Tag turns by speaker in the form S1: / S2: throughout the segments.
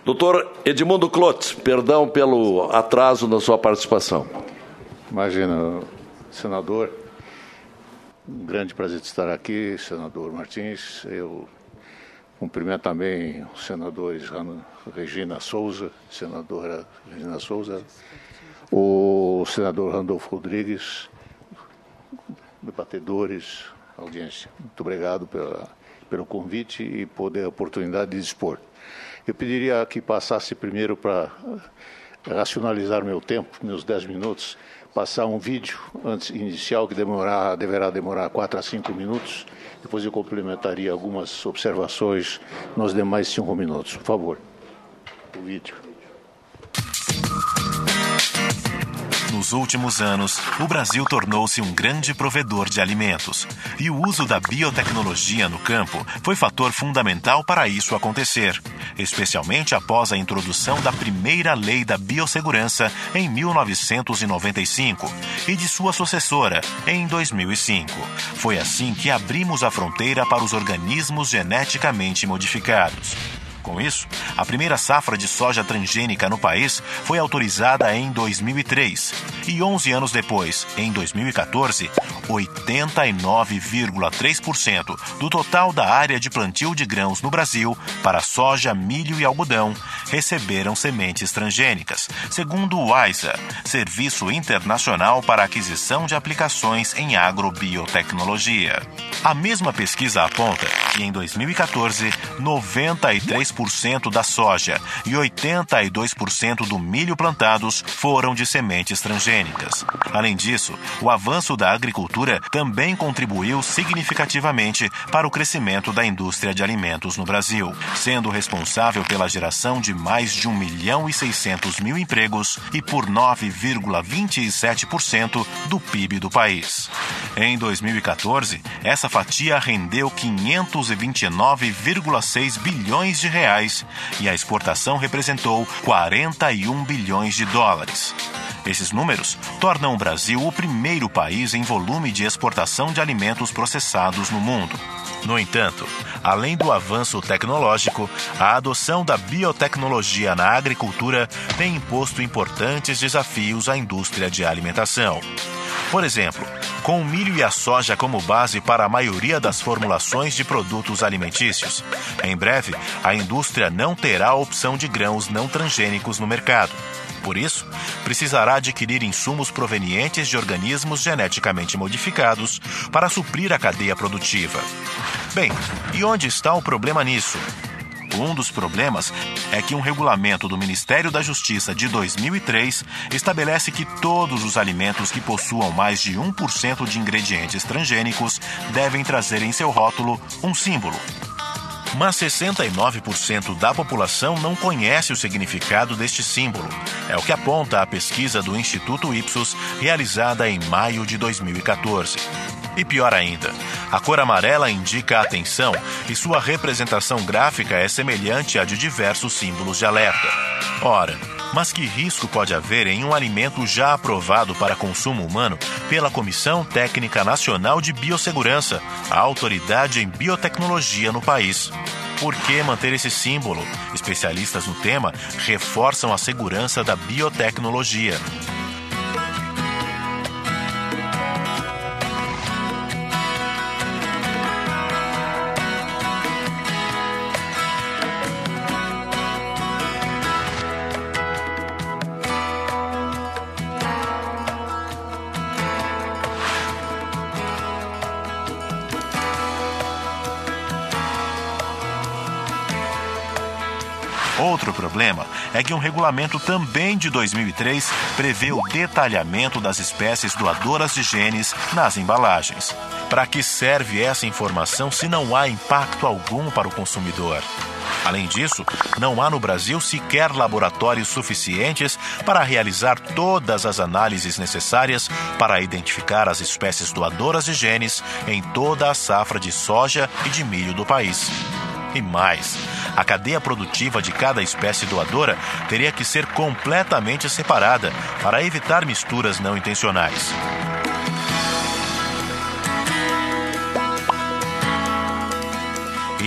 S1: Doutor Edmundo Clotes, perdão pelo atraso na sua participação.
S2: Imagina, senador, um grande prazer de estar aqui, senador Martins. Eu cumprimento também os senadores Regina Souza, senadora Regina Souza, o senador Randolfo Rodrigues, debatedores, audiência. Muito obrigado pelo convite e poder a oportunidade de expor. Eu pediria que passasse primeiro para racionalizar meu tempo, meus 10 minutos, passar um vídeo antes inicial que deverá demorar 4 a 5 minutos. Depois eu complementaria algumas observações nos demais 5 minutos. Por favor, o vídeo.
S3: Nos últimos anos, o Brasil tornou-se um grande provedor de alimentos. E o uso da biotecnologia no campo foi fator fundamental para isso acontecer, especialmente após a introdução da primeira Lei da Biossegurança em 1995 e de sua sucessora em 2005. Foi assim que abrimos a fronteira para os organismos geneticamente modificados. Com isso, a primeira safra de soja transgênica no país foi autorizada em 2003 e 11 anos depois, em 2014, 89,3% do total da área de plantio de grãos no Brasil para soja, milho e algodão receberam sementes transgênicas, segundo o AISA, Serviço Internacional para a Aquisição de Aplicações em Agrobiotecnologia. A mesma pesquisa aponta que em 2014, 93% da soja e 82% do milho plantados foram de sementes transgênicas. Além disso, o avanço da agricultura também contribuiu significativamente para o crescimento da indústria de alimentos no Brasil, sendo responsável pela geração de mais de 1.600.000 empregos e por 9,27% do PIB do país. Em 2014, essa fatia rendeu 529,6 bilhões de reais e a exportação representou 41 bilhões de dólares. Esses números tornam o Brasil o primeiro país em volume de exportação de alimentos processados no mundo. No entanto, além do avanço tecnológico, a adoção da biotecnologia na agricultura tem imposto importantes desafios à indústria de alimentação. Por exemplo, com o milho e a soja como base para a maioria das formulações de produtos alimentícios, em breve a indústria não terá a opção de grãos não transgênicos no mercado. Por isso, precisará adquirir insumos provenientes de organismos geneticamente modificados para suprir a cadeia produtiva. Bem, e onde está o problema nisso? Um dos problemas é que um regulamento do Ministério da Justiça de 2003 estabelece que todos os alimentos que possuam mais de 1% de ingredientes transgênicos devem trazer em seu rótulo um símbolo. Mas 69% da população não conhece o significado deste símbolo. É o que aponta a pesquisa do Instituto Ipsos, realizada em maio de 2014. E pior ainda, a cor amarela indica a atenção e sua representação gráfica é semelhante à de diversos símbolos de alerta. Ora, mas que risco pode haver em um alimento já aprovado para consumo humano pela Comissão Técnica Nacional de Biossegurança, a autoridade em biotecnologia no país? Por que manter esse símbolo? Especialistas no tema reforçam a segurança da biotecnologia. Outro problema é que um regulamento também de 2003 prevê o detalhamento das espécies doadoras de genes nas embalagens. Para que serve essa informação se não há impacto algum para o consumidor? Além disso, não há no Brasil sequer laboratórios suficientes para realizar todas as análises necessárias para identificar as espécies doadoras de genes em toda a safra de soja e de milho do país. E mais, a cadeia produtiva de cada espécie doadora teria que ser completamente separada para evitar misturas não intencionais.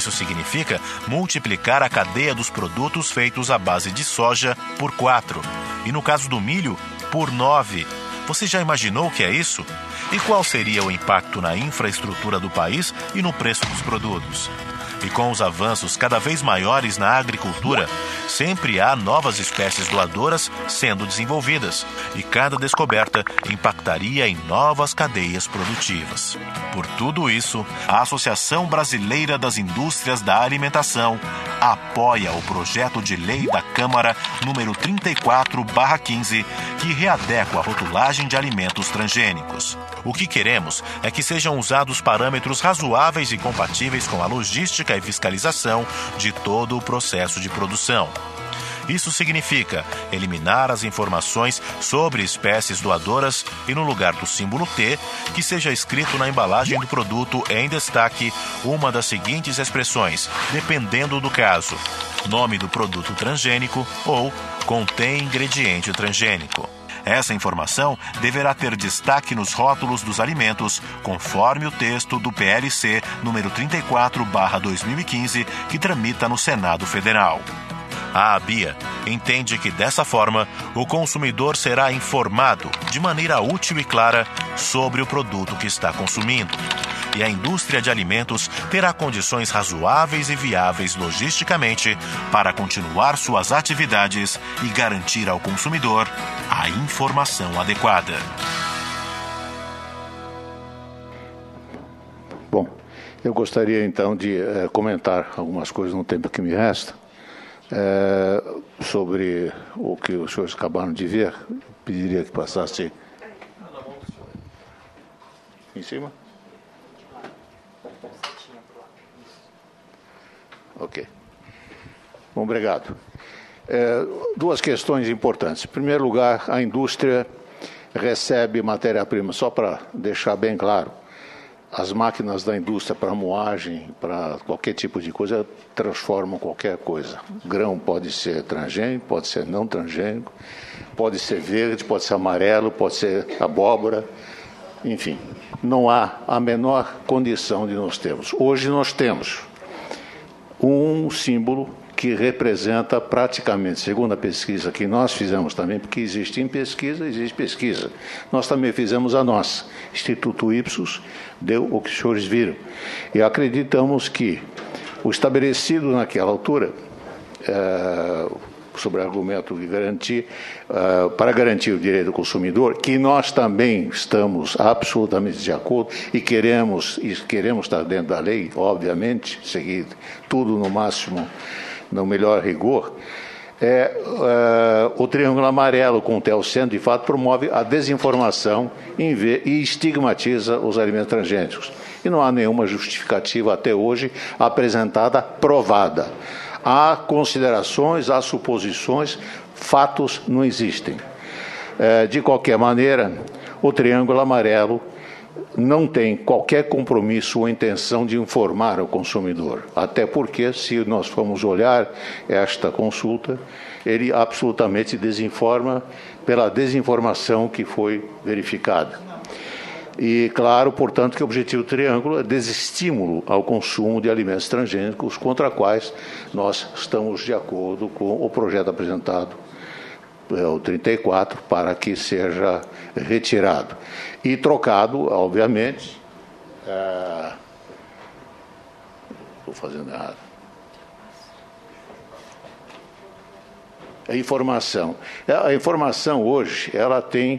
S3: Isso significa multiplicar a cadeia dos produtos feitos à base de soja por 4 e, no caso do milho, por 9. Você já imaginou o que é isso? E qual seria o impacto na infraestrutura do país e no preço dos produtos? E com os avanços cada vez maiores na agricultura, sempre há novas espécies doadoras sendo desenvolvidas, e cada descoberta impactaria em novas cadeias produtivas. Por tudo isso, a Associação Brasileira das Indústrias da Alimentação apoia o projeto de lei da Câmara número 34/15, que readequa a rotulagem de alimentos transgênicos. O que queremos é que sejam usados parâmetros razoáveis e compatíveis com a logística e fiscalização de todo o processo de produção. Isso significa eliminar as informações sobre espécies doadoras e, no lugar do símbolo T, que seja escrito na embalagem do produto em destaque uma das seguintes expressões, dependendo do caso: nome do produto transgênico ou contém ingrediente transgênico. Essa informação deverá ter destaque nos rótulos dos alimentos, conforme o texto do PLC número 34/2015, que tramita no Senado Federal. A ABIA entende que, dessa forma, o consumidor será informado de maneira útil e clara sobre o produto que está consumindo. E a indústria de alimentos terá condições razoáveis e viáveis logisticamente para continuar suas atividades e garantir ao consumidor a informação adequada.
S2: Bom, eu gostaria então de comentar algumas coisas no tempo que me resta sobre o que os senhores acabaram de ver. Eu pediria que passasse em cima. Ok. Bom, obrigado. Duas questões importantes. Em primeiro lugar, a indústria recebe matéria-prima, só para deixar bem claro, as máquinas da indústria para moagem, para qualquer tipo de coisa, transformam qualquer coisa. Grão pode ser transgênico, pode ser não transgênico, pode ser verde, pode ser amarelo, pode ser abóbora, enfim. Não há a menor condição de nós termos. Hoje nós temos um símbolo que representa praticamente, segundo a pesquisa que nós fizemos também, porque existe pesquisa. Nós também fizemos a nossa. Instituto Ipsos deu o que os senhores viram. E acreditamos que o estabelecido naquela altura, sobre o argumento de garantir, para garantir o direito do consumidor, que nós também estamos absolutamente de acordo e queremos estar dentro da lei, obviamente, seguir tudo no máximo, no melhor rigor, o triângulo amarelo com o Teocentro, de fato, promove a desinformação e estigmatiza os alimentos transgênicos. E não há nenhuma justificativa até hoje apresentada, provada. Há considerações, há suposições, fatos não existem. De qualquer maneira, o triângulo amarelo não tem qualquer compromisso ou intenção de informar o consumidor. Até porque, se nós formos olhar esta consulta, ele absolutamente desinforma pela desinformação que foi verificada. E, claro, portanto, que o objetivo do triângulo é desestímulo ao consumo de alimentos transgênicos, contra quais nós estamos de acordo com o projeto apresentado, o 34, para que seja retirado. E trocado, obviamente, estou fazendo errado. A informação hoje, ela tem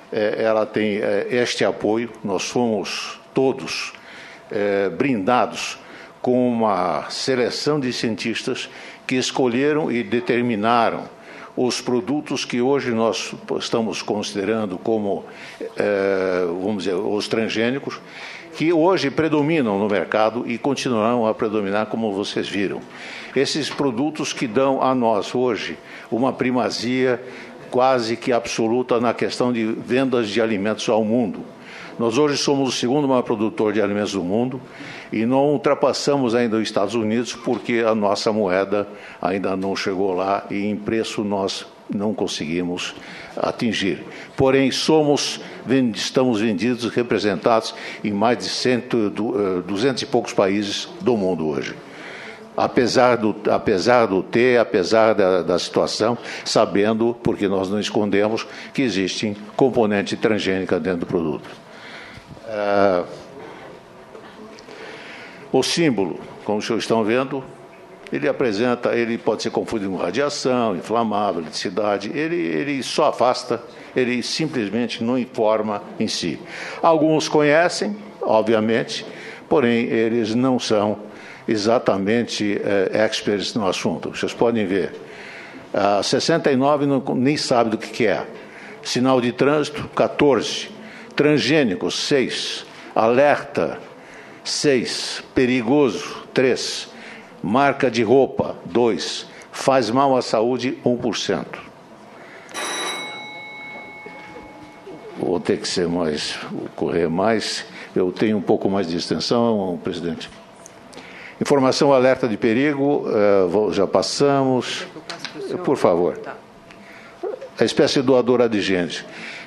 S2: este apoio. Nós fomos todos brindados com uma seleção de cientistas que escolheram e determinaram os produtos que hoje nós estamos considerando como, vamos dizer, os transgênicos, que hoje predominam no mercado e continuarão a predominar, como vocês viram. Esses produtos que dão a nós hoje uma primazia quase que absoluta na questão de vendas de alimentos ao mundo. Nós hoje somos o segundo maior produtor de alimentos do mundo e não ultrapassamos ainda os Estados Unidos porque a nossa moeda ainda não chegou lá e em preço nós não conseguimos atingir. Porém, estamos vendidos, representados em mais de 200 e poucos países do mundo hoje. apesar da situação, sabendo, porque nós não escondemos, que existe componente transgênica dentro do produto. O símbolo, como vocês estão vendo, ele pode ser confundido com radiação, inflamável, eletricidade, ele só afasta, ele simplesmente não informa em si. Alguns conhecem, obviamente, porém eles não são exatamente experts no assunto. Vocês podem ver, 69 nem sabe do que é. Sinal de trânsito, 14. Transgênico, 6. Alerta, 6. Perigoso, 3. Marca de roupa, 2. Faz mal à saúde, 1%. Vou ter que correr mais. Eu tenho um pouco mais de extensão, presidente. Informação alerta de perigo, já passamos. Por favor. A espécie doadora de gente.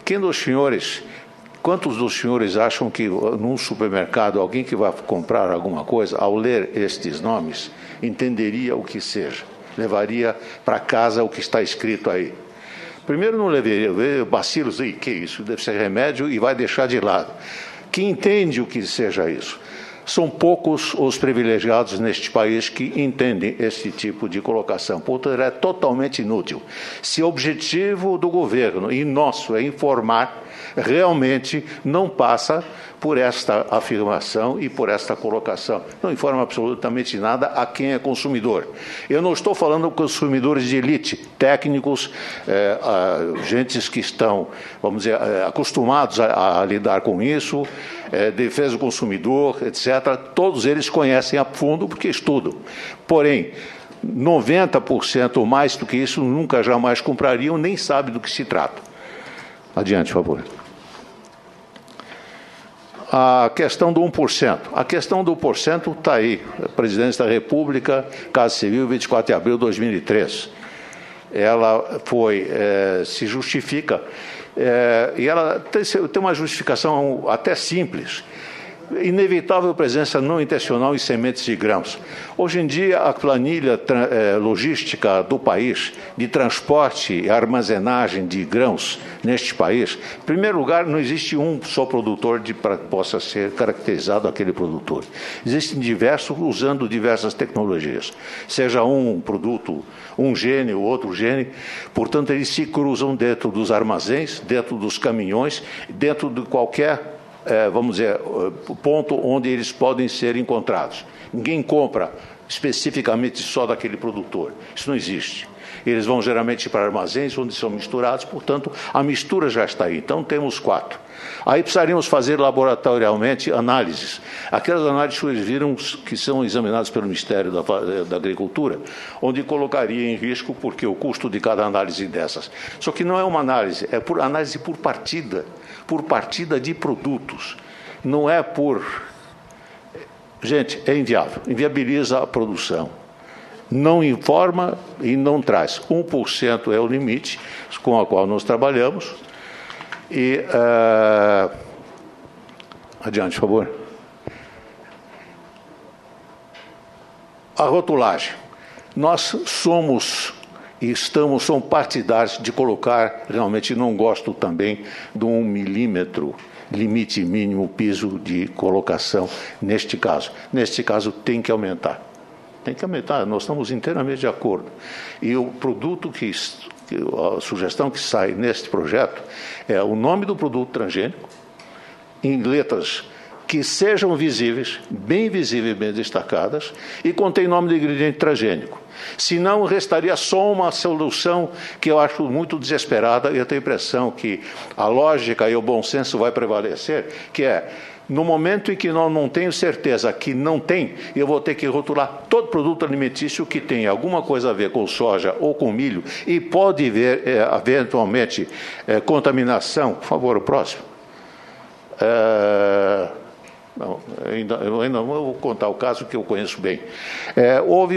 S2: Quantos dos senhores acham que num supermercado, alguém que vai comprar alguma coisa, ao ler estes nomes, entenderia o que seja? Levaria para casa o que está escrito aí? Primeiro, não levaria bacilos, que isso? Deve ser remédio, e vai deixar de lado. Que entende o que seja isso? São poucos os privilegiados neste país que entendem esse tipo de colocação. Portanto, é totalmente inútil. Se o objetivo do governo e nosso é informar, realmente não passa por esta afirmação e por esta colocação. Não informa absolutamente nada a quem é consumidor. Eu não estou falando de consumidores de elite, técnicos, gentes que estão, vamos dizer, acostumados a lidar com isso, defesa do consumidor, etc. Todos eles conhecem a fundo porque estudam. Porém, 90% ou mais do que isso nunca jamais comprariam, nem sabem do que se trata. Adiante, por favor. A questão do 1%. A questão do 1% está aí. A Presidência da República, Casa Civil, 24 de abril de 2003. Ela se justifica, e ela tem uma justificação até simples. Inevitável presença não intencional em sementes de grãos. Hoje em dia, a planilha logística do país, de transporte e armazenagem de grãos neste país, em primeiro lugar, não existe um só produtor para que possa ser caracterizado aquele produtor. Existem diversos, usando diversas tecnologias. Seja um produto, um gene ou outro gene, portanto, eles se cruzam dentro dos armazéns, dentro dos caminhões, dentro de qualquer vamos dizer, ponto onde eles podem ser encontrados. Ninguém compra especificamente só daquele produtor. Isso não existe. Eles vão geralmente para armazéns onde são misturados, portanto, a mistura já está aí. Então, temos 4. Aí precisaríamos fazer laboratorialmente análises. Aquelas análises que vocês viram que são examinadas pelo Ministério da Agricultura, onde colocaria em risco, porque o custo de cada análise dessas. Só que não é uma análise, é análise por partida de produtos. Não é por... Gente, é inviável, inviabiliza a produção. Não informa e não traz. 1% é o limite com o qual nós trabalhamos. E, adiante, por favor. A rotulagem. Nós somos partidários de colocar, realmente não gosto também de 1 milímetro, limite mínimo, piso de colocação neste caso. Neste caso, tem que aumentar. Tem que aumentar, nós estamos inteiramente de acordo. E o produto a sugestão que sai neste projeto é o nome do produto transgênico, em letras que sejam visíveis, bem destacadas, e contém nome do ingrediente transgênico. Senão, restaria só uma solução que eu acho muito desesperada, e eu tenho a impressão que a lógica e o bom senso vai prevalecer, que é, no momento em que eu não tenho certeza que não tem, eu vou ter que rotular todo produto alimentício que tem alguma coisa a ver com soja ou com milho, e pode haver, eventualmente, contaminação. Por favor, o próximo. Eu ainda não vou contar o caso que eu conheço bem. Houve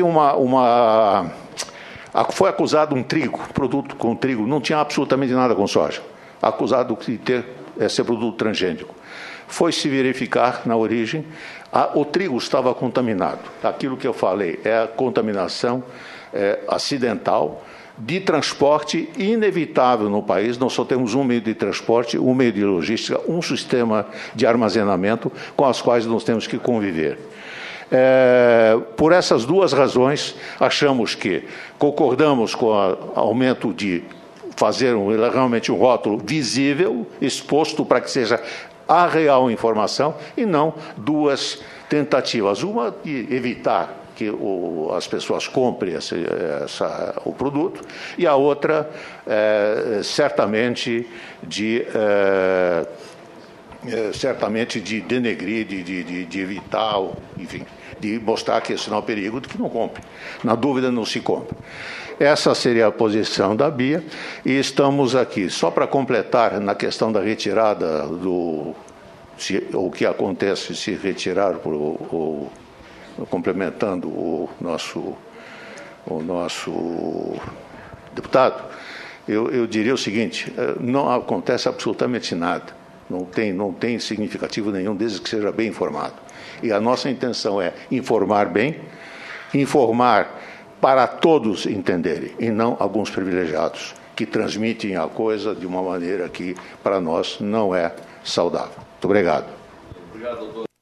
S2: foi acusado um produto com trigo, não tinha absolutamente nada com soja, acusado de ser produto transgênico. foi se verificar na origem, o trigo estava contaminado. Aquilo que eu falei é a contaminação acidental de transporte inevitável no país. Nós só temos um meio de transporte, um meio de logística, um sistema de armazenamento com as quais nós temos que conviver. Por essas duas razões, achamos que concordamos com o aumento de fazer realmente um rótulo visível, exposto para que seja a real informação e não duas tentativas. Uma de evitar que as pessoas comprem o produto, e a outra, certamente de denegrir, de evitar, enfim, de mostrar que esse não é um perigo, de que não compre. Na dúvida, não se compra. Essa seria a posição da BIA, e estamos aqui só para completar na questão da retirada o que acontece se retirar complementando o nosso deputado. Eu diria o seguinte: não acontece absolutamente nada, não tem significativo nenhum, desde que seja bem informado. E a nossa intenção é informar bem, informar para todos entenderem, e não alguns privilegiados que transmitem a coisa de uma maneira que, para nós, não é saudável. Muito obrigado.
S1: Obrigado, doutor.